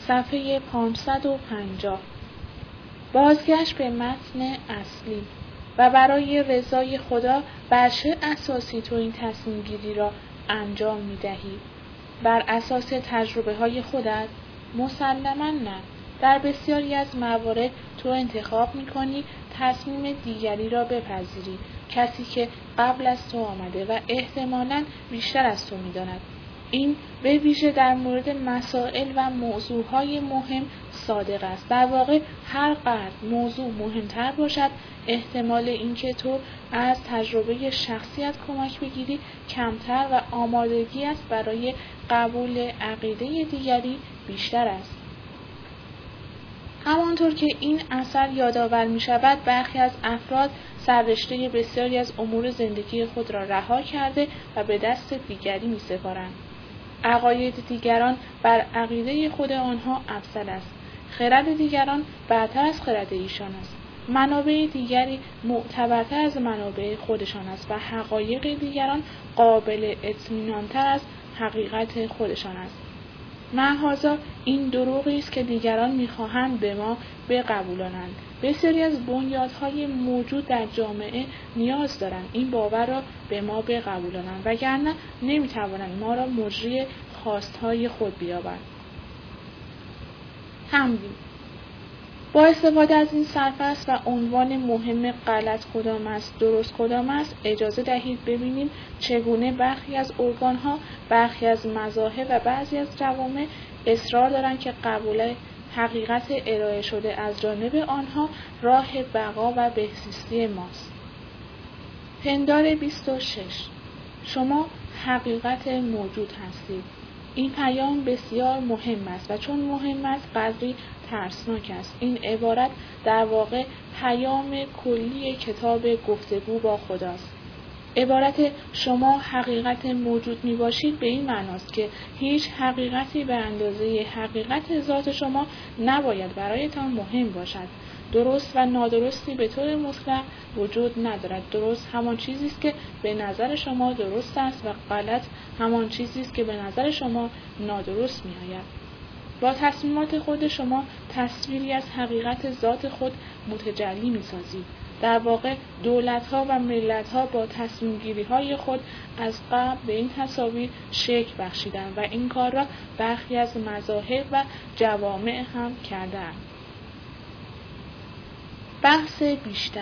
صفحه 550. بازگشت به متن اصلی. و برای رضای خدا بر چه اساسی تو این تصمیم گیری را انجام می دهی؟ بر اساس تجربه های خودت؟ مسلماً نه. در بسیاری از موارد تو انتخاب می کنی تصمیم دیگری را بپذیری، کسی که قبل از تو آمده و احتمالاً بیشتر از تو می داند. این به ویژه در مورد مسائل و موضوعهای مهم صادق است. در واقع هر قدر موضوع مهمتر باشد، احتمال اینکه تو از تجربه شخصیت کمک بگیری کمتر و آمادگی است برای قبول عقیده دیگری بیشتر است. همانطور که این اثر یادآور می شود، برخی از افراد سررشته بسیاری از امور زندگی خود را رها کرده و به دست دیگری می سپارند. عقاید دیگران بر عقیده خود آنها افضل است. خرد دیگران برتر از خرد ایشان است. منابع دیگری معتبرتر از منابع خودشان است و حقایق دیگران قابل اطمینان‌تر از حقیقت خودشان است. معاذا این دروغی است که دیگران می‌خواهند به ما بقبولانند. بسیاری از بنیادهای موجود در جامعه نیاز دارند این باور را به ما بقبولانند، وگرنه نمی‌توانند ما را مجری خواستهای خود بیابند. تمرین. با استفاده از این سرفصل و عنوان مهم غلط کدام است، درست کدام است، اجازه دهید ببینیم چگونه برخی از ارگان‌ها، برخی از مذاهب و بعضی از جوامع اصرار دارند که قبول حقیقت ارائه شده از جانب آنها راه بقا و بهزیستی ماست. پندار 26. شما حقیقت موجود هستید. این پیام بسیار مهم است و چون مهم است قدری ترسناک است. این عبارت در واقع پیام کلی کتاب گفتگو با خداست. عبارت شما حقیقت موجود می باشید به این معناست که هیچ حقیقتی به اندازه حقیقت ذات شما نباید برایتان مهم باشد. درست و نادرستی به طور مطلق وجود ندارد. درست همان چیزی است که به نظر شما درست است و غلط همان چیزی است که به نظر شما نادرست می آید. با تصمیمات خود شما تصویری از حقیقت ذات خود متجلی می سازید. در واقع دولت‌ها و ملت‌ها با تصمیم‌گیری‌های خود از قبل به این تصاویر شکل بخشیدند و این کار را برخی از مذاهب و جوامع هم کردند. بحث بیشتر.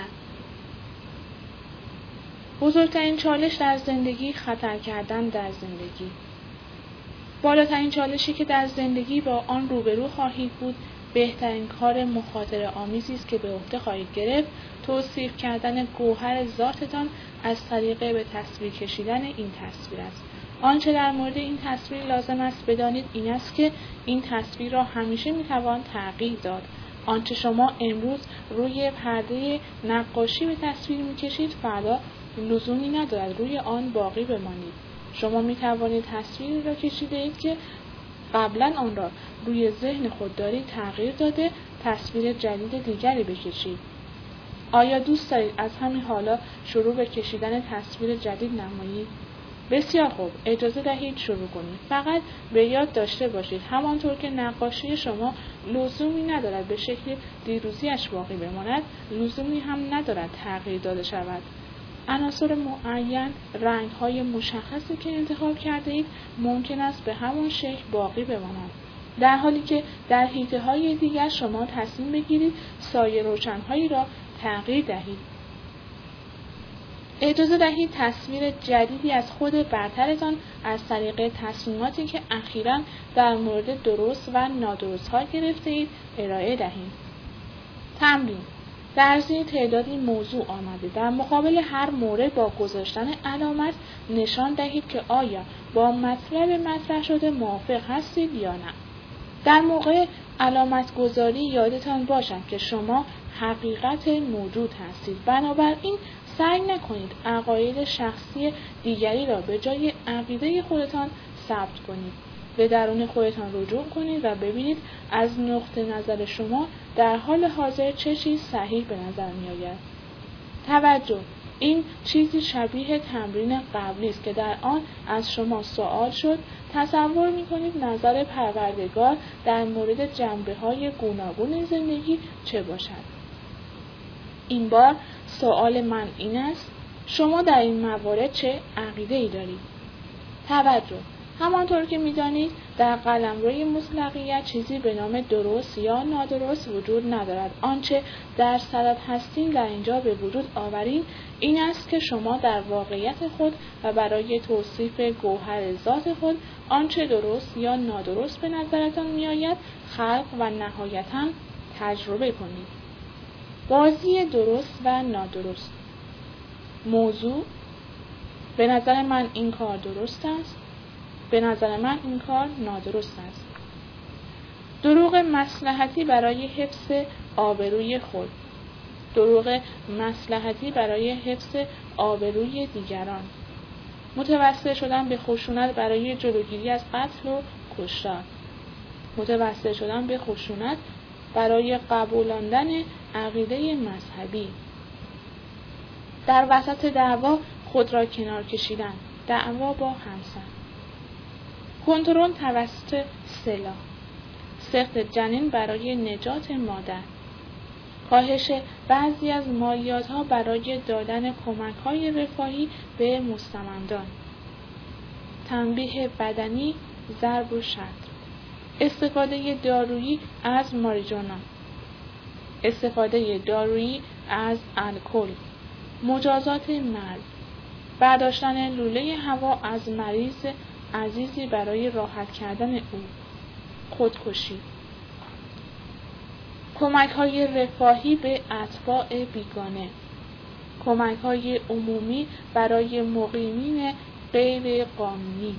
بزرگترین چالش در زندگی خطر کردن در زندگی. بالاترین چالشی که در زندگی با آن روبرو خواهید بود، بهترین کار مخاطره آمیزی است که به عهده خواهید گرفت، توصیف کردن گوهر ذاتتان از طریق به تصویر کشیدن این تصویر است. آنچه در مورد این تصویر لازم است بدانید این است که این تصویر را همیشه میتوان تغییر داد. آنچه شما امروز روی پرده نقاشی به تصویر میکشید فردا لزومی ندارد روی آن باقی بمانید. شما میتوانید تصویری را کشیده اید که قبلا آن را روی ذهن خود دارید تغییر داده تصویر جدید دیگری بکشید. آیا دوست دارید از همین حالا شروع به کشیدن تصویر جدید نمایید؟ بسیار خوب، اجازه دهید شروع کنید. فقط به یاد داشته باشید همانطور که نقاشی شما لزومی ندارد به شکل دیروزیش باقی بماند، لزومی هم ندارد تغییر داده شود. عناصر معین، رنگ‌های مشخصی که انتخاب کرده اید ممکن است به همان شکل باقی بمانند، در حالی که در حیطه‌های دیگر شما تصمیم بگیرید سایه روشن‌هایی را تغییر دهید. اجازه دهید تصویر جدیدی از خود برترتان از طریق تصمیماتی که اخیراً در مورد درست و نادرست‌ها گرفته اید ارائه دهید. تمرین. در زیر تعدادی موضوع آمده. در مقابل هر مورد با گذاشتن علامت نشان دهید که آیا با مطلب مطرح شده موافق هستید یا نه. در موقع علامت گذاری یادتان باشد که شما حقیقت موجود هستید. بنابراین سعی نکنید عقاید شخصی دیگری را به جای عقیده خودتان ثبت کنید. به درون خودتان رجوع کنید و ببینید از نقطه نظر شما در حال حاضر چه چیز صحیح به نظر می آید. توجه، این چیزی شبیه تمرین قبلی است که در آن از شما سوال شد تصور می‌کنید نظر پروردگار در مورد جنبه‌های گوناگون زندگی چه باشد؟ این بار سوال من این است: شما در این موارد چه عقیده‌ای دارید؟ توجه: همانطور که می‌دانید در قلمروی مطلقیت چیزی به نام درست یا نادرست وجود ندارد. آنچه در صدد هستیم در اینجا به وجود آوریم این است که شما در واقعیت خود و برای توصیف گوهر ذات خود آنچه درست یا نادرست به نظرتان می‌آید خلق و نهایتاً تجربه کنید. بازی درست و نادرست. موضوع: به نظر من این کار درست است، به نظر من این کار نادرست است. دروغ مصلحتی برای حفظ آبروی خود، دروغ مصلحتی برای حفظ آبروی دیگران، متوسل شدن به خشونت برای جلوگیری از قتل و کشتار، متوسل شدن به خشونت برای قبولاندن عقیده مذهبی، در وسط دعوا خود را کنار کشیدن، دعوا با همسر، کنترل توسط سلاح، سقط جنین برای نجات مادر، کاهش بعضی از مالیات‌ها برای دادن کمک‌های رفاهی به مستمندان، تنبیه بدنی، ضرب و شتم، استفاده دارویی از ماریجوانا، استفاده دارویی از الکل، مجازات مرگ، برداشتن لوله هوا از مریض عزیزی برای راحت کردن او، خودکشی، کمک‌های رفاهی به اتباع بیگانه، کمک‌های عمومی برای مقیمین غیر قانونی،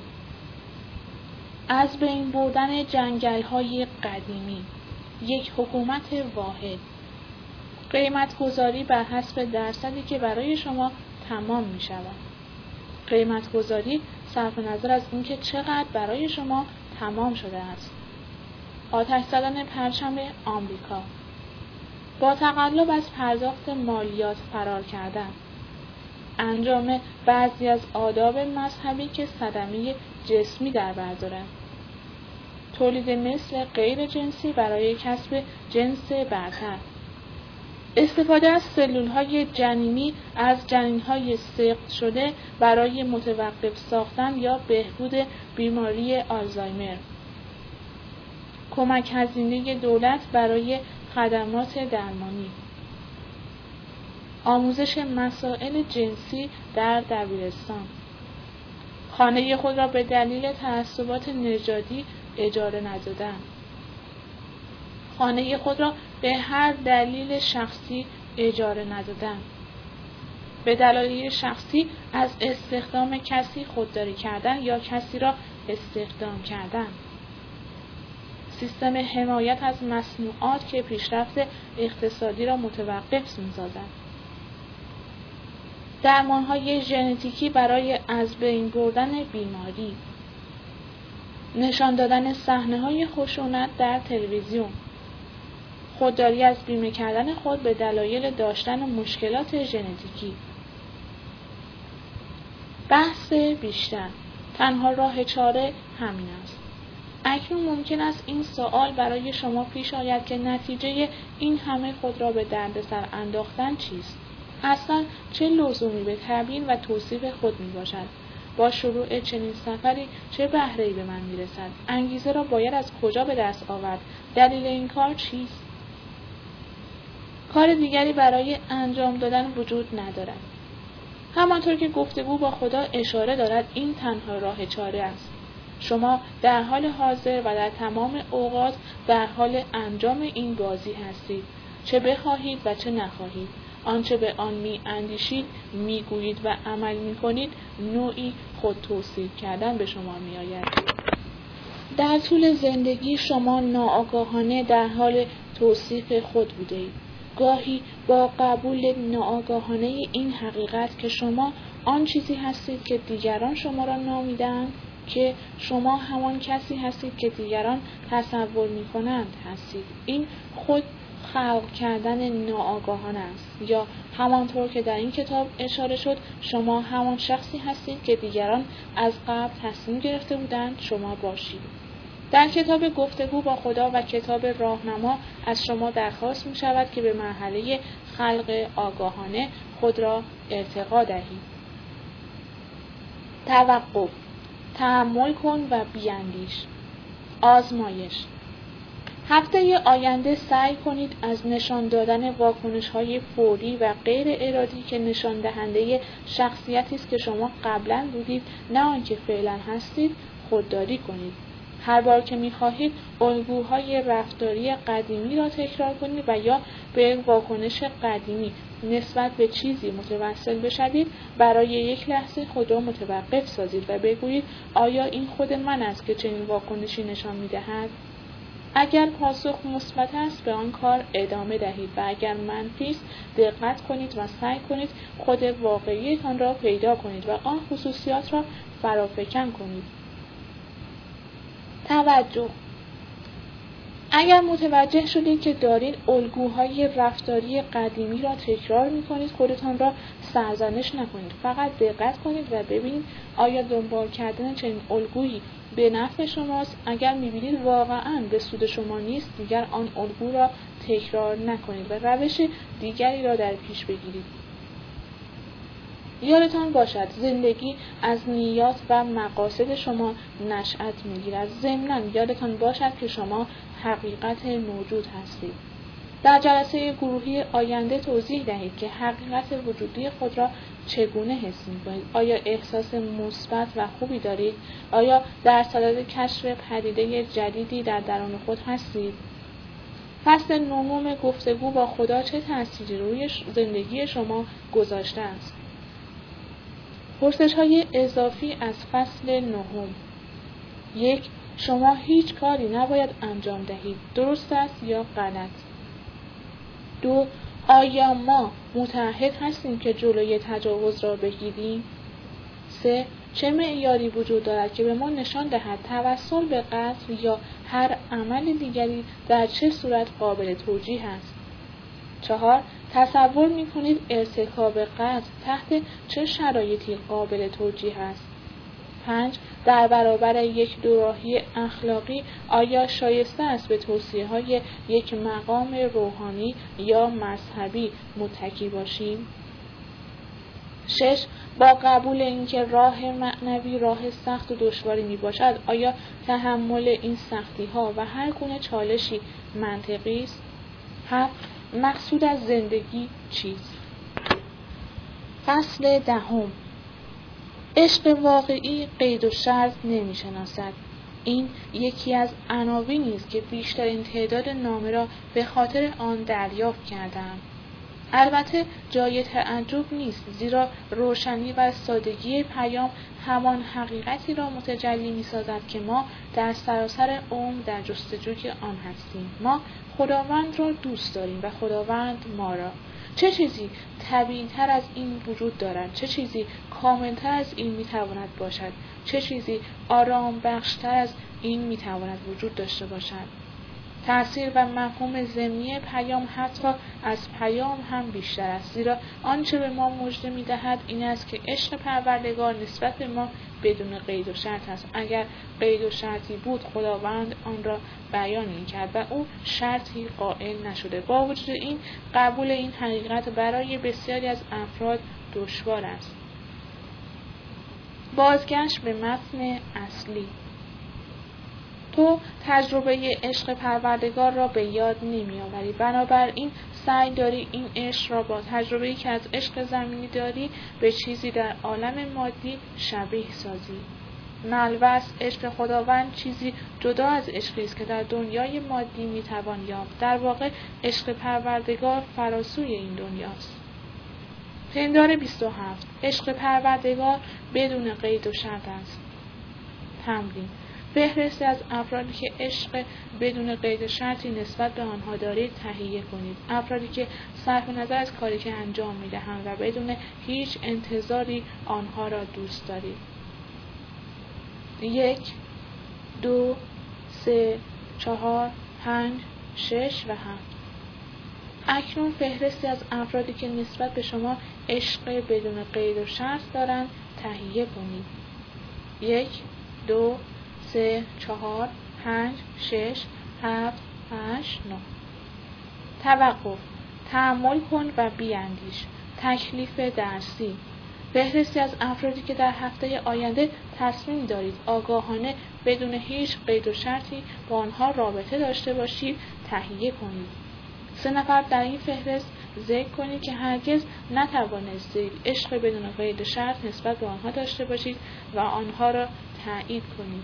از بین بردن جنگل‌های قدیمی، یک حکومت واحد، قیمت‌گذاری بر حسب درصدی که برای شما تمام می‌شود. قیمت‌گذاری صرف نظر از اینکه چقدر برای شما تمام شده است. آتش زدن پرچم آمریکا، با تقلب از پرداخت مالیات فرار کردن، انجام بعضی از آداب مذهبی که صدمه جسمی در بر دارد، تولید مثل غیر جنسی برای کسب جنس برتر، استفاده از سلول‌های جنینی از جنین‌های سقط شده برای متوقف ساختن یا بهبود بیماری آلزایمر، کمک هزینه دولت برای خدمات درمانی، آموزش مسائل جنسی در دبیرستان، خانه خود را به دلیل تعصبات نژادی اجاره ندادن، خانه خود را به هر دلیل شخصی اجاره ندادن، به دلایل شخصی از استخدام کسی خودداری کردن یا کسی را استخدام کردن، سیستم حمایت از مصنوعات که پیشرفت اقتصادی را متوقف می‌سازد، درمان‌های ژنتیکی برای از بین بردن بیماری، نشان دادن صحنه‌های خشونت در تلویزیون، خودداری از بیمه کردن خود به دلایل داشتن مشکلات ژنتیکی. بحث بیشتر: تنها راه چاره همین است. اکنون ممکن است این سوال برای شما پیش آید که نتیجه این همه خود را به دردسر انداختن چیست؟ اصلا چه لزومی به تبیین و توصیف خود می باشد؟ با شروع چنین سفری چه بهره‌ای به من می رسد؟ انگیزه را باید از کجا به دست آورد؟ دلیل این کار چیست؟ کار دیگری برای انجام دادن وجود ندارد. همانطور که گفتگو با خدا اشاره دارد این تنها راه چاره است. شما در حال حاضر و در تمام اوقات در حال انجام این بازی هستید، چه بخواهید و چه نخواهید. آنچه به آن می اندیشید، می گویید و عمل می کنید نوعی خود توصیف کردن به شما می آید. در طول زندگی شما ناآگاهانه در حال توصیف خود بودید. گاهی با قبول ناآگاهانه این حقیقت که شما آن چیزی هستید که دیگران شما را نامیدند، که شما همان کسی هستید که دیگران تصور می کنند هستید. این خود خلق کردن ناآگاهانه است، یا همانطور که در این کتاب اشاره شد شما همان شخصی هستید که دیگران از قبل تصمیم گرفته بودند شما باشید. در کتاب گفتگو با خدا و کتاب راهنما از شما درخواست می شود که به مرحله خلق آگاهانه خود را ارتقا دهید. توقف، تأمل کن و بیاندیش. آزمایش. هفته آینده سعی کنید از نشان دادن واکنش‌های فوری و غیر ارادی که نشان دهنده شخصیتی است که شما قبلا بودید نه آنکه فعلا هستید خودداری کنید. هر بار که می‌خواهید الگوهای رفتاری قدیمی را تکرار کنید و یا به واکنش قدیمی نسبت به چیزی متوسل بشوید، برای یک لحظه خود را متوقف سازید و بگویید آیا این خود من است که چنین واکنشی نشان می‌دهد؟ اگر پاسخ مثبت است به آن کار ادامه دهید و اگر منفی است دقت کنید و سعی کنید خود واقعیتان را پیدا کنید و آن خصوصیات را فرافکن کنید. توجه. اگر متوجه شدید که دارید الگوهای رفتاری قدیمی را تکرار می‌کنید، خودتان را سرزنش نکنید. فقط دقت کنید و ببینید آیا دنبال کردن چنین الگویی به نفع شماست. اگر می‌بینید واقعاً به سود شما نیست، دیگر آن الگو را تکرار نکنید و روش دیگری را در پیش بگیرید. یادتان باشد زندگی از نیات و مقاصد شما نشأت می‌گیرد. ضمناً یادتان باشد که شما حقیقت موجود هستید. در جلسه گروهی آینده توضیح دهید که حقیقت وجودی خود را چگونه حس می‌کنید. آیا احساس مثبت و خوبی دارید؟ آیا در صدد کشف پدیده جدیدی در درون خود هستید؟ فصل 9 گفتگو با خدا چه تأثیری روی زندگی شما گذاشته است؟ پرسش‌های اضافی از فصل 9. 1. شما هیچ کاری نباید انجام دهید. درست است یا غلط؟ 2. آیا ما متعهد هستیم که جلوی تجاوز را بگیریم؟ 3. چه معیاری وجود دارد که به ما نشان دهد توسل به قتل یا هر عمل دیگری در چه صورت قابل توجیه است؟ 4. تصور می‌کنید ارتکاب قتل تحت چه شرایطی قابل توجیه است؟ 5. در برابر یک دوراهی اخلاقی آیا شایسته است به توصیه‌های یک مقام روحانی یا مذهبی متکی باشیم؟ 6. با قبول اینکه راه معنوی راه سخت و دشواری میباشد، آیا تحمل این سختی‌ها و هر گونه چالشی منطقی است؟ 7. مقصود از زندگی چیست؟ فصل 10. عشق واقعی قید و شرط نمی‌شناسد. این یکی از عناوینی است که بیشترین تعداد نامه را به خاطر آن دریافت کرده‌ام. البته جای تعجب نیست، زیرا روشنی و سادگی پیام همان حقیقتی را متجلی می‌سازد که ما در سراسر عمر در جستجوی آن هستیم. ما خداوند را دوست داریم و خداوند ما را. چه چیزی طبیعی‌تر از این وجود دارد؟ چه چیزی کاملتر از این می‌تواند باشد؟ چه چیزی آرام بخشتر از این می‌تواند وجود داشته باشد؟ تأثیر و مفهوم ضمنی پیام حتی از پیام هم بیشتر است، زیرا آنچه به ما مژده می‌دهد این است که عشق پروردگار نسبت به ما بدون قید و شرط است. اگر قید و شرطی بود خداوند آن را بیان می‌کرد و او شرطی قائل نشده. با وجود این قبول این حقیقت برای بسیاری از افراد دشوار است. بازگشت به متن اصلی. تو تجربه عشق پروردگار را به یاد نمی‌آوری، بنابراین سعی داری این عشق را با تجربه‌ای که از عشق زمینی داری به چیزی در عالم مادی شبیه سازی. ملبس عشق خداوند چیزی جدا از عشقی است که در دنیای مادی می‌توان یافت. در واقع عشق پروردگار فراسوی این دنیاست. پندار 27. عشق پروردگار بدون قید و شرط است. تمرین: فهرستی از افرادی که عشق بدون قید شرطی نسبت به آنها دارید تهیه کنید. افرادی که صرف نظر از کاری که انجام می‌دهند و بدون هیچ انتظاری آنها را دوست دارید. 1 2 3 4 5 6 و 7. اکنون فهرستی از افرادی که نسبت به شما عشق بدون قید و شرط دارند تهیه کنید. 1 2 3 4 5 6 7 8 9. توقف. تأمل کن و بیاندیش. تکلیف درسی. فهرستی از افرادی که در هفته آینده تصمیم دارید آگاهانه بدون هیچ قید و شرطی با آنها رابطه داشته باشید تهیه کنید. 3 نفر در این فهرست ذکر کنید که هرگز نتوانستید عشق بدون قید و شرط نسبت به آنها داشته باشید و آنها را تایید کنید.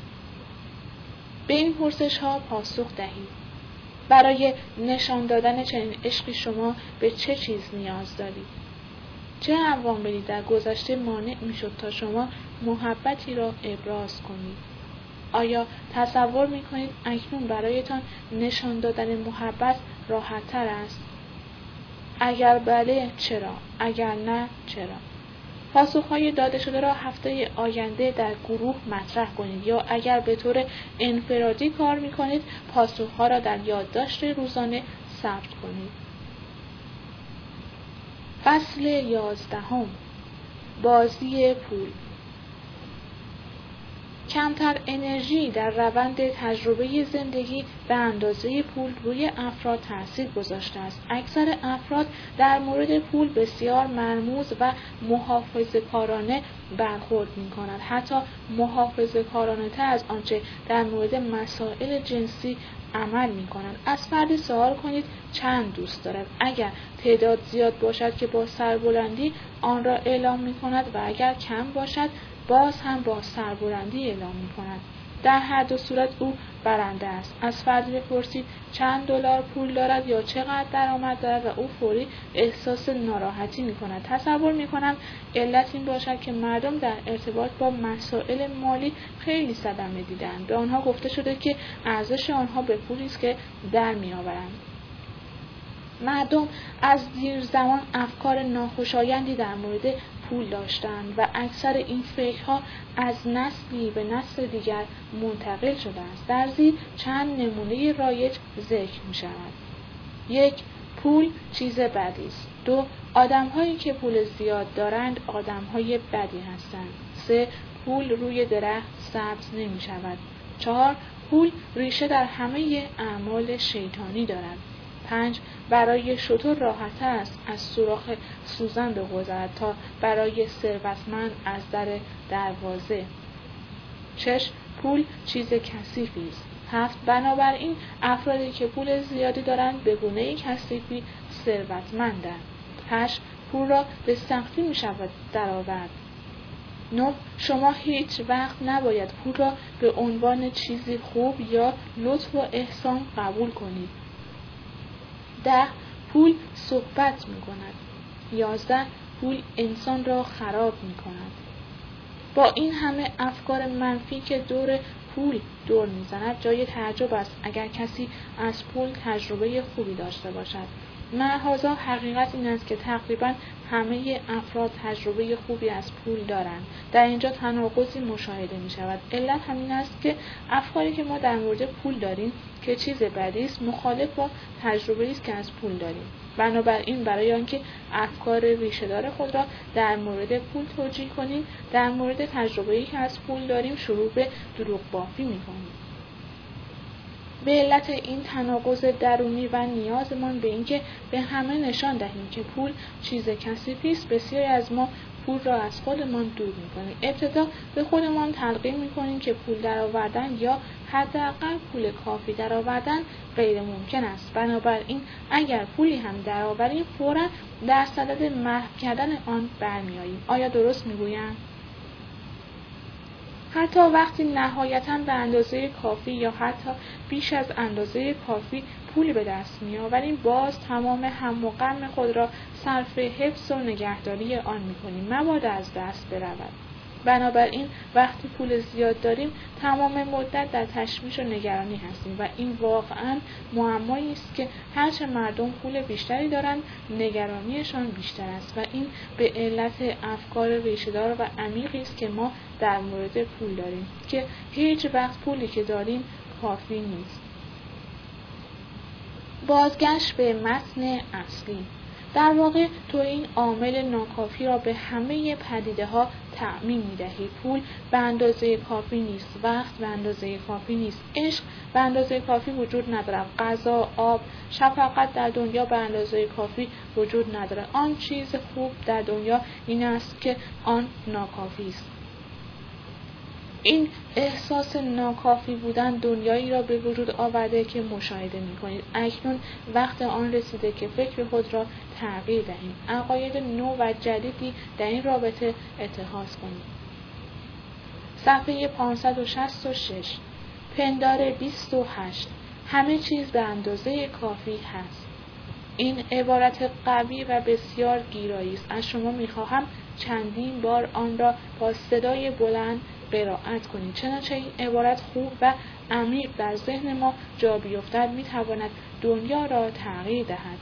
به این پرسش‌ها پاسخ دهید. برای نشان دادن چنین عشقی شما به چه چیز نیاز دارید؟ چه عواملی در گذشته مانع می‌شد تا شما محبتی را ابراز کنید؟ آیا تصور می‌کنید اکنون برایتان نشان دادن محبت راحت‌تر است؟ اگر بله چرا؟ اگر نه چرا؟ پاسخ‌های داده شده را هفته آینده در گروه مطرح کنید یا اگر به طور انفرادی کار می‌کنید پاسخ‌ها را در یادداشت روزانه ثبت کنید. فصل 11. بازی پول. کمتر انرژی در روند تجربه زندگی به اندازه پول روی افراد تاثیر گذاشته است. اکثر افراد در مورد پول بسیار مرموز و محافظه‌کارانه برخورد می‌کنند، حتی محافظه‌کارانه‌تر از آنچه در مورد مسائل جنسی عمل می‌کنند. از فردی سوال کنید چند دوست دارد. اگر تعداد زیاد باشد که با سربلندی آن را اعلام می‌کند و اگر کم باشد باز هم با سربلندی اعلام می‌کند. در هر دو صورت او برنده است. از فردی بپرسید چند دلار پول دارد یا چقدر درآمد دارد و او فوری احساس ناراحتی می‌کند. تصور می‌کنم علت این باشد که مردم در ارتباط با مسائل مالی خیلی صدمه دیدند. به آنها گفته شده که ارزش آنها به پولی است که در می‌آورند. مردم از دیر زمان افکار ناخوشایندی در مورد پول داشتند و اکثر این فکرها از نسلی به نسل دیگر منتقل شده است. در زیر چند نمونه رایج ذکر می شود. 1. پول چیز بدی است. 2. آدم‌هایی که پول زیاد دارند آدم‌های بدی هستند. 3. پول روی درخت سبز نمی شود. 4. پول ریشه در همه اعمال شیطانی دارد. 5. برای شتر راحت‌تر است از سوراخ سوزن بگذرد تا برای ثروتمند از در دروازه. 6. پول چیز کثیفی است. 7. بنابراین افرادی که پول زیادی دارند به گونه‌ای کثیفی ثروتمندند. 8. پول را به سختی می‌شود درآورد. 9. شما هیچ وقت نباید پول را به عنوان چیزی خوب یا لطف و احسان قبول کنید. 10. پول صحبت می کند. 11. پول انسان را خراب می کند. با این همه افکار منفی که دور پول دور می زند جای تعجب است اگر کسی از پول تجربه خوبی داشته باشد. معهازا حقیقت این است که تقریبا همه افراد تجربه خوبی از پول دارند. در اینجا تناقضی مشاهده می شود. علت همین است که افکاری که ما در مورد پول داریم که چیز بدی است مخالف با تجربه‌ای است که از پول داریم. بنابراین برای آنکه افکار ریشه‌دار خود را در مورد پول توجیه کنیم، در مورد تجربه‌ای که از پول داریم شروع به دروغ بافی می‌کنیم. به علت این تناقض درونی و نیازمان به اینکه به همه نشان دهیم که پول چیز کثیفی است، بسیاری از ما پول را از خودمان دور می‌کنیم. ابتدا به خودمان تلقین می‌کنیم که پول درآوردن یا حداقل پول کافی درآوردن غیر ممکن است. بنابراین اگر پولی هم درآوریم فوراً در صدد محو کردن آن برمی‌آییم. آیا درست می‌گویم؟ حتی وقتی نهایتاً به اندازه کافی یا حتی بیش از اندازه کافی پولی به دست می‌آوریم، باز تمام هم و غم خود را صرف حفظ و نگهداری آن می‌کنیم، مبادا از دست برود. بنابراین وقتی پول زیاد داریم تمام مدت در تشویش و نگرانی هستیم و این واقعاً معمایی است که هرچه مردم پول بیشتری دارند نگرانیشان بیشتر است و این به علت افکار ریشه‌دار و عمیقی است که ما در مورد پول داریم که هیچ وقت پولی که داریم کافی نیست. بازگشت به متن اصلی. در واقع تو این عامل ناکافی را به همه پدیده ها تعمیم می‌دهی. پول به اندازه کافی نیست، وقت به اندازه کافی نیست، عشق به اندازه کافی وجود ندارد، غذا، آب، شفقت در دنیا به اندازه کافی وجود ندارد. آن چیز خوب در دنیا این است که آن ناکافی است. این احساس ناکافی بودن دنیایی را به وجود آورده که مشاهده می‌کنید. اکنون وقت آن رسیده که فکر خود را تغییر دهید. عقاید نو و جدیدی در این رابطه اتخاذ کنید. صفحه 566. پندار 28. همه چیز به اندازه کافی هست. این عبارت قوی و بسیار گیرایی است. از شما می‌خواهم چندین بار آن را با صدای بلند قرائت کنید. چنانچه این عبارت خوب و عمیق در ذهن ما جا بیفتد می‌تواند دنیا را تغییر دهد.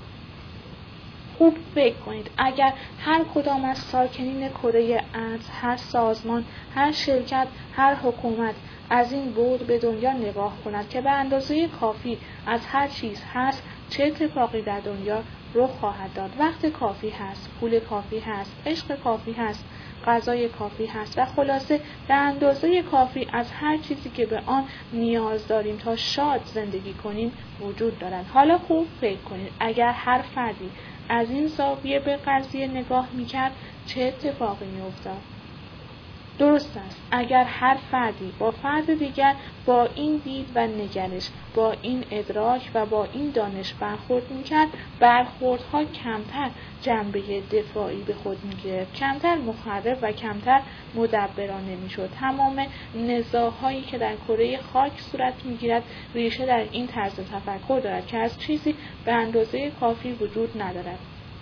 خوب فکر کنید. اگر هر کدام از ساکنین کره ارض، هر سازمان، هر شرکت، هر حکومت از این بعد به دنیا نگاه کند که به اندازه کافی از هر چیز هست، چه اتفاقی در دنیا رخ خواهد داد؟ وقت کافی هست، پول کافی هست، عشق کافی هست، غذای کافی هست و خلاصه به اندازه کافی از هر چیزی که به آن نیاز داریم تا شاد زندگی کنیم وجود دارد. حالا خوب فکر کنید. اگر هر فردی از این زاویه به قضیه نگاه می‌کرد چه اتفاقی می‌افتاد؟ درست است. اگر هر فردی با فرد دیگر با این دید و نگرش، با این ادراک و با این دانش برخورد می‌کرد، برخوردها کمتر جنبه دفاعی به خود می‌گرفت، کمتر مخرب و کمتر مدبرانه می‌شد. تمام نزاع‌هایی که در کره خاک صورت می‌گیرد ریشه در این طرز تفکر دارد که از چیزی به اندازه کافی وجود ندارد.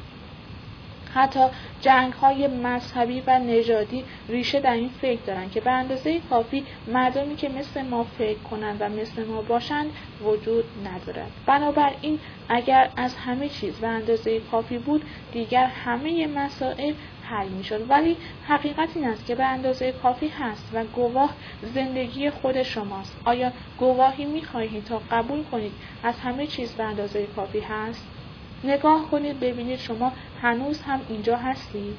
حتی جنگ‌های مذهبی و نژادی ریشه در این فکر دارند که به اندازه کافی مردمی که مثل ما فکر کنند و مثل ما باشند وجود ندارد. بنابراین اگر از همه چیز به اندازه کافی بود دیگر همه مسائل حل می‌شد. ولی حقیقت این است که به اندازه کافی هست و گواه زندگی خود شماست. آیا گواهی می‌خواهید تا قبول کنید از همه چیز به اندازه کافی هست؟ نگاه کنید ببینید شما هنوز هم اینجا هستید.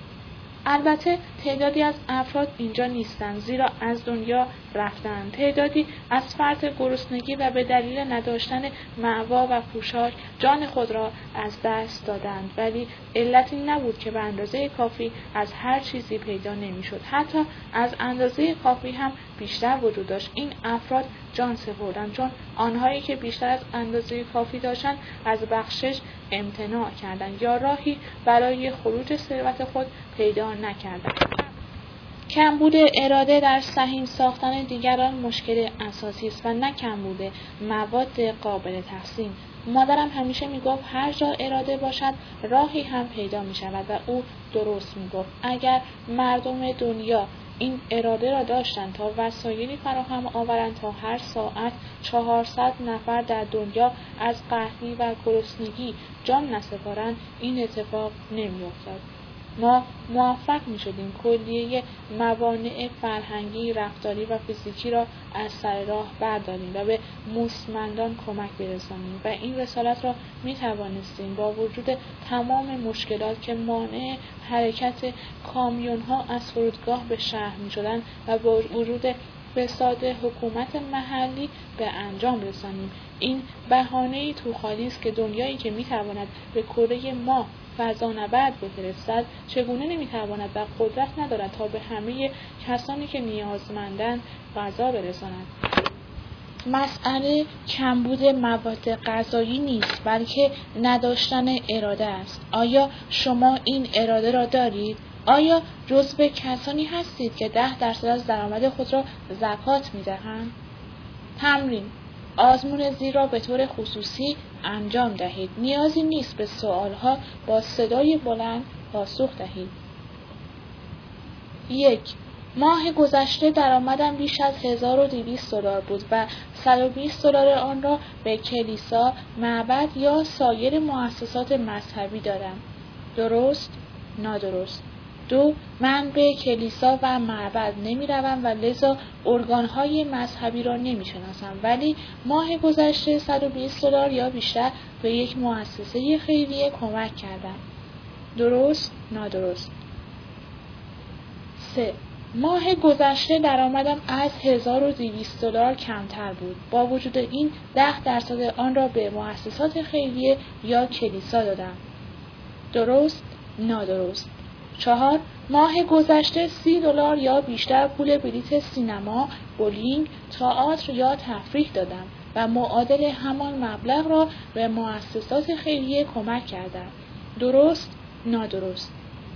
البته تعدادی از افراد اینجا نیستند زیرا از دنیا رفتند. تعدادی از فرط گرسنگی و به دلیل نداشتن مأوا و پوشاک جان خود را از دست دادند. ولی علت این نبود که به اندازه کافی از هر چیزی پیدا نمی‌شد. حتی از اندازه کافی هم بیشتر وجود داشت. این افراد جان سپردند چون آنهایی که بیشتر از اندازه کافی داشتند از بخشش امتناع کردند یا راهی برای خروج ثروت خود پیدا نکردند. کمبود اراده در سهیم ساختن دیگران مشکل اساسی است و نه کمبود مواد قابل تقسیم. مادرم همیشه میگفت هر جا اراده باشد راهی هم پیدا می شود و او درست میگفت. اگر مردم دنیا این اراده را داشتند تا وسایلی فراهم آورند تا هر ساعت 400 نفر در دنیا از قحطی و گرسنگی جان نسپارند این اتفاق نمی‌افتاد. ما موفق می‌شدیم کلیه موانع فرهنگی، رفتاری و فیزیکی را از سر راه برداریم و به موسمندان کمک برسانیم و این رسالت را می‌توانستیم با وجود تمام مشکلات که مانع حرکت کامیون‌ها از فرودگاه به شهر می‌شدند و با وجود فساد حکومت محلی به انجام رسانیم. این بهانه‌ای توخالی است که دنیایی که می‌تواند به کره ما فضانورد بفرستد چگونه نمی‌تواند و قدرت ندارد تا به همه کسانی که نیازمندند غذا برساند. مسئله کمبود مواد غذایی نیست بلکه نداشتن اراده است. آیا شما این اراده را دارید؟ آیا جزو کسانی هستید که 10% از درآمد خود را زکات می‌دهند؟ تمرین: آزمون زیر را به طور خصوصی انجام دهید. نیازی نیست به سوالها با صدای بلند پاسخ دهید. 1. ماه گذشته درآمدم بیش از $1200 بود و $120 آن را به کلیسا، معبد یا سایر مؤسسات مذهبی دادم. درست؟ نادرست؟ 2. من به کلیسا و معبد نمی‌روم و لذا ارگان‌های مذهبی را نمی‌شناسم، ولی ماه گذشته $120 یا بیشتر به یک مؤسسه خیریه کمک کردم. درست؟ نادرست؟ 3. ماه گذشته درآمدم از $1200 کمتر بود. با وجود این 10% آن را به مؤسسات خیریه یا کلیسا دادم. درست؟ نادرست؟ 4. ماه گذشته $30 یا بیشتر پول بلیت سینما، بولینگ، تئاتر یا تفریح دادم و معادل همان مبلغ را به مؤسسات خیریه کمک کردم. درست؟ نادرست؟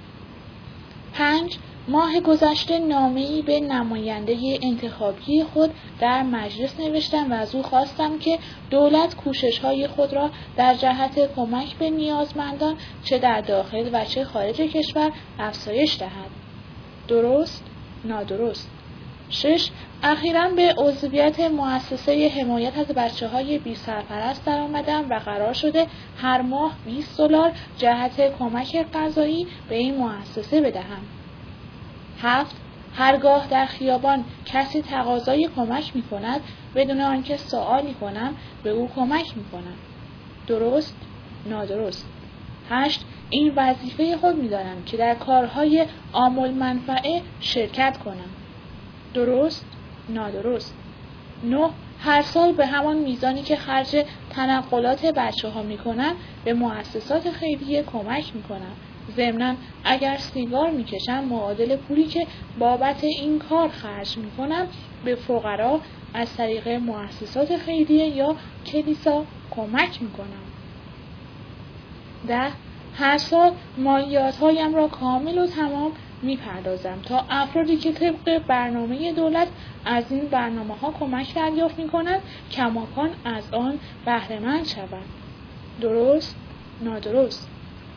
5. ماه گذشته نامه‌ای به نماینده انتخابی خود در مجلس نوشتم و از او خواستم که دولت کوشش‌های خود را در جهت کمک به نیازمندان چه در داخل و چه خارج کشور افزایش دهد. درست؟ نادرست؟ 6. اخیراً به عضویت مؤسسه حمایت از بچه‌های بی‌سرپرست درآمدم و قرار شده هر ماه $20 جهت کمک غذایی به این مؤسسه بدهم. 7. هرگاه در خیابان کسی تقاضای کمک می‌کند بدون آنکه سؤالی کنم به او کمک می‌کنم. درست؟ نادرست؟ 8. این وظیفه خود می‌دانم که در کارهای عام‌المنفعه شرکت کنم. درست؟ نادرست؟ 9. هر سال به همان میزانی که خرج تنقلات بچه‌ها می‌کنم به مؤسسات خیریه کمک می‌کنم. ضمناً اگر سیگار می‌کشم معادل پولی که بابت این کار خرج می‌کنم به فقرا از طریق مؤسسات خیریه یا کلیسا کمک می‌کنم. 10. هر سال مالیات‌هایم را کامل و تمام می‌پردازم تا افرادی که طبق برنامه دولت از این برنامه‌ها کمک دریافت می‌کنند کماکان از آن بهره‌مند شوند. درست؟ نادرست؟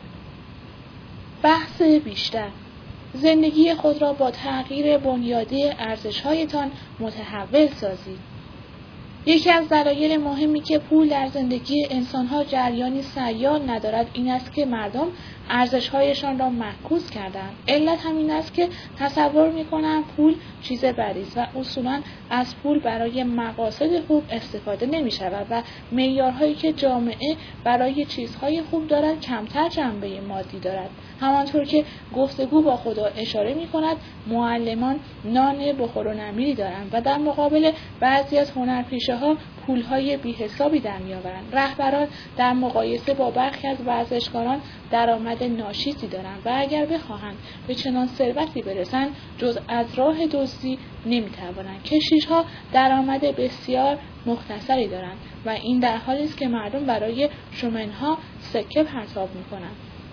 بحث بیشتر. زندگی خود را با تغییر بنیادی ارزش‌هایتان متحول سازید. یکی از دلایل مهمی که پول در زندگی انسان‌ها جریانی سیال ندارد این است که مردم ارزش‌هایشان را معکوس کردند. علت همین است که تصور می‌کنند پول چیز بدی است و اصولاً از پول برای مقاصد خوب استفاده نمی‌شود و معیارهایی که جامعه برای چیزهای خوب دارد کمتر جنبه مادی دارد. همانطور که گفتگو با خدا اشاره می‌کند معلمان نان بخور و نمیری دارند و در مقابل بعضی از هنرپیشه‌ها پول‌های بی‌حسابی در می‌آورند. رهبران در مقایسه با برخی از ورزشکاران درآمد ناشیسی دارند و اگر بخواهند به چنان ثروتی برسند جز از راه دزدی نمی‌توانند. کشیش‌ها درآمد بسیار مختصری دارند و این در حالی است که مردم برای شومن‌ها سکه پرتاب می‌کنند.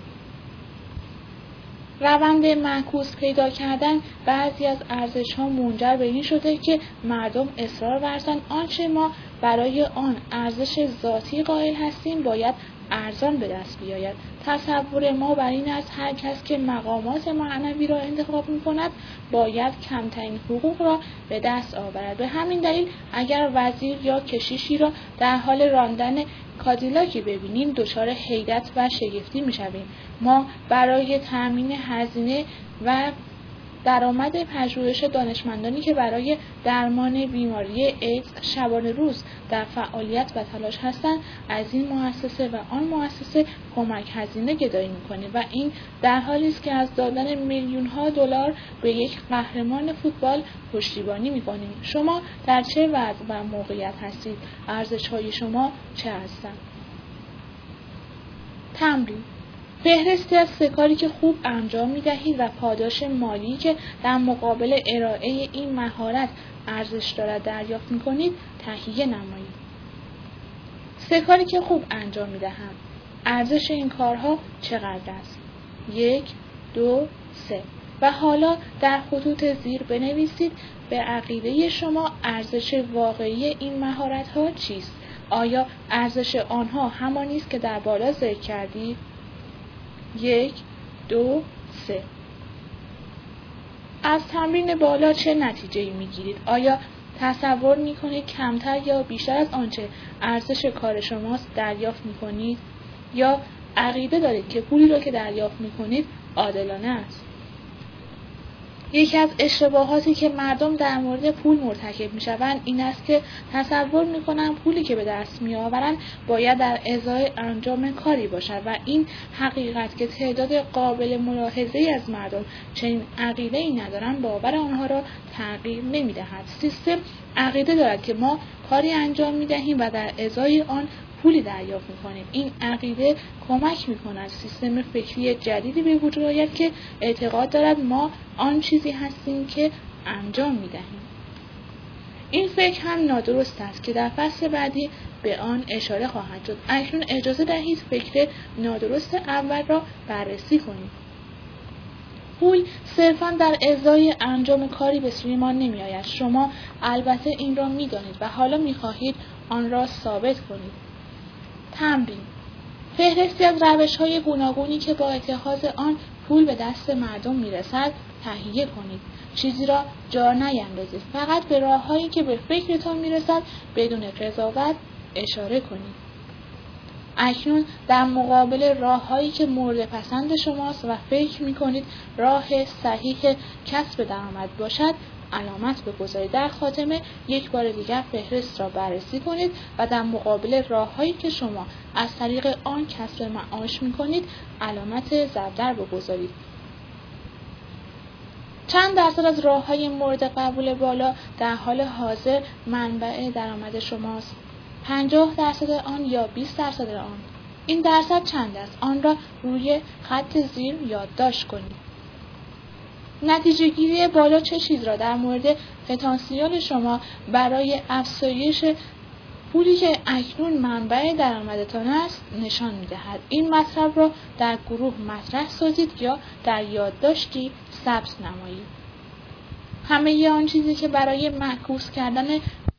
روند معکوس پیدا کردن بعضی از ارزش‌ها منجر به این شده که مردم اصرار ورزند آنچه ما برای آن ارزش ذاتی قائل هستیم باید ارزان به دست بیاید. تصور ما بر این است هر کس که مقامات معنوی را انتخاب می‌کند باید کمترین حقوق را به دست آورد. به همین دلیل اگر وزیر یا کشیشی را در حال راندن کادیلاکی ببینیم دچار حیرت و شگفتی می‌شویم. ما برای تأمین هزینه و درآمد پژوهش دانشمندانی که برای درمان بیماری ایدز شبانه روز در فعالیت و تلاش هستند از این مؤسسه و آن مؤسسه کمک هزینه گدایی می‌کنیم و این در حالی است که از دادن میلیون‌ها دلار به یک قهرمان فوتبال پشتیبانی می‌کنیم. شما در چه وضع و موقعیت هستید؟ ارزش‌های شما چه هستند؟ تمرین. فهرستی از 3 کاری که خوب انجام می‌دهید و پاداش مالی که در مقابل ارائه این مهارت ارزش دارد دریافت می‌کنید تهیه نمایید. 3 کاری که خوب انجام می‌دهم. ارزش این کارها چقدر است؟ 1، 2، 3. و حالا در خطوط زیر بنویسید به عقیده شما ارزش واقعی این مهارت‌ها چیست؟ آیا ارزش آنها همانی است که در بالا ذکر کردید؟ 1، 2، 3. از تمرین بالا چه نتیجه‌ای می‌گیرید؟ آیا تصور می‌کنید کمتر یا بیشتر از آنچه ارزش کار شماست دریافت می‌کنید؟ یا عقیده دارید که پولی را که دریافت می‌کنید عادلانه است؟ یکی از اشتباهاتی که مردم در مورد پول مرتکب می‌شوند این است که تصور می‌کنند پولی که به دست می‌آورند باید در ازای انجام کاری باشد و این حقیقت که تعداد قابل ملاحظه‌ای از مردم چنین عقیده‌ای ندارند باور آنها را تغییر نمی‌دهد. سیستم عقیده دارد که ما کاری انجام می‌دهیم و در ازای آن پولی دریافت می‌کنیم. این عقیده کمک می‌کند سیستم فکری جدیدی به وجود آید که اعتقاد دارد ما آن چیزی هستیم که انجام می‌دهیم. این فکر هم نادرست است که در فصل بعدی به آن اشاره خواهد شد. اکنون اجازه دهید فکر نادرست اول را بررسی کنیم. پول صرفاً در ازای انجام کاری به سوی ما نمی‌آید. شما البته این را می‌دانید و حالا می‌خواهید آن را ثابت کنید. تمرین: فهرستی از روش‌های گوناگونی که با اتخاذ آن پول به دست مردم می‌رسد تهیه کنید. چیزی را جا نیندازید. فقط به راه‌هایی که به فکرتان می‌رسد بدون قضاوت اشاره کنید. اکنون در مقابل راه‌هایی که مورد پسند شماست و فکر می‌کنید راه صحیح کسب درآمد باشد علامت بگذارید. در خاتمه یک بار دیگر فهرست را بررسی کنید و در مقابل راه‌هایی که شما از طریق آن کسب معاش می‌کنید علامت ضرب بگذارید. چند درصد از راه‌های مورد قبول بالا در حال حاضر منبع درآمد شماست؟ 50% آن یا 20% آن؟ این درصد چند است؟ آن را روی خط زیر یادداشت کنید. نتیجه گیری بالا چه چیز را در مورد پتانسیل شما برای افزایش پولی که اکنون منبع درآمدتان است نشان می‌دهد؟ این مطلب را در گروه مطرح سازید یا در یادداشتی ثبت نمایید. همه آن چیزی که برای معکوس کردن